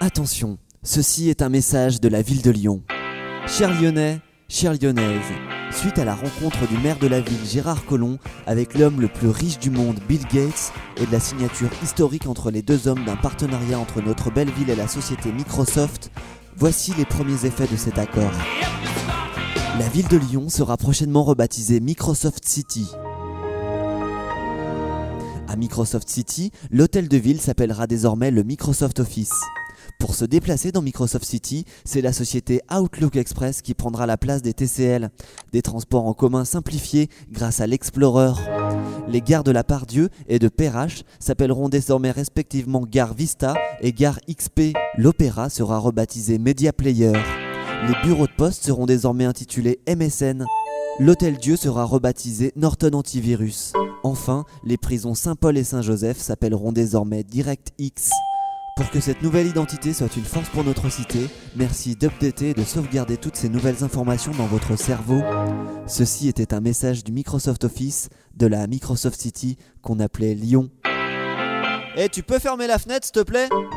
Attention, ceci est un message de la ville de Lyon. Chers Lyonnais, chères Lyonnaises, suite à la rencontre du maire de la ville Gérard Collomb avec l'homme le plus riche du monde Bill Gates et de la signature historique entre les deux hommes d'un partenariat entre notre belle ville et la société Microsoft, voici les premiers effets de cet accord. La ville de Lyon sera prochainement rebaptisée Microsoft City. À Microsoft City, l'hôtel de ville s'appellera désormais le Microsoft Office. Pour se déplacer dans Microsoft City, c'est la société Outlook Express qui prendra la place des TCL, des transports en commun simplifiés grâce à l'Explorer. Les gares de la Part-Dieu et de Perrache s'appelleront désormais respectivement Gare Vista et Gare XP. L'Opéra sera rebaptisé Media Player. Les bureaux de poste seront désormais intitulés MSN. L'Hôtel Dieu sera rebaptisé Norton Antivirus. Enfin, les prisons Saint-Paul et Saint-Joseph s'appelleront désormais DirectX. Pour que cette nouvelle identité soit une force pour notre cité, merci d'updater et de sauvegarder toutes ces nouvelles informations dans votre cerveau. Ceci était un message du Microsoft Office de la Microsoft City qu'on appelait Lyon. Tu peux fermer la fenêtre s'il te plaît ?